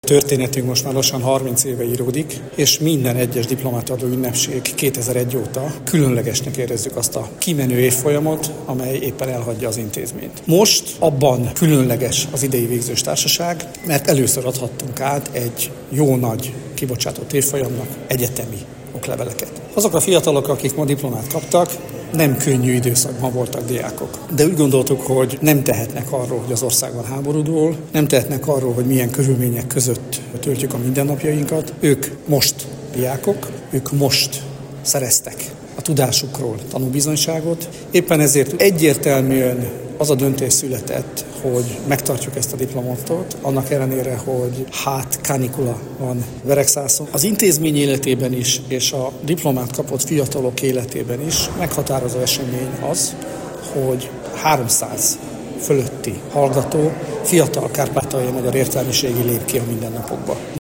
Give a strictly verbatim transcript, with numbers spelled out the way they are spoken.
Történetünk most már lassan harminc éve íródik, és minden egyes diplomátadó ünnepség kétezer-egy óta különlegesnek érezzük azt a kimenő évfolyamot, amely éppen elhagyja az intézményt. Most abban különleges az idei végzős társaság, mert először adhattunk át egy jó nagy kibocsátott évfolyamnak egyetemi okleveleket. Azok a fiatalok, akik ma diplomát kaptak, nem könnyű időszakban voltak diákok. De úgy gondoltuk, hogy nem tehetnek arról, hogy az országban háború dúl, nem tehetnek arról, hogy milyen körülmények között töltjük a mindennapjainkat. Ők most diákok, ők most szereztek a tudásukról tanúbizonyságot. Éppen ezért egyértelműen az a döntés született, hogy megtartjuk ezt a diplomatot, annak ellenére, hogy hát kánikula van Veregszászon. Az intézmény életében is, és a diplomát kapott fiatalok életében is meghatározó esemény az, hogy háromszáz fölötti hallgató, fiatal kárpátaljai magyar értelmiségi lép ki a mindennapokba.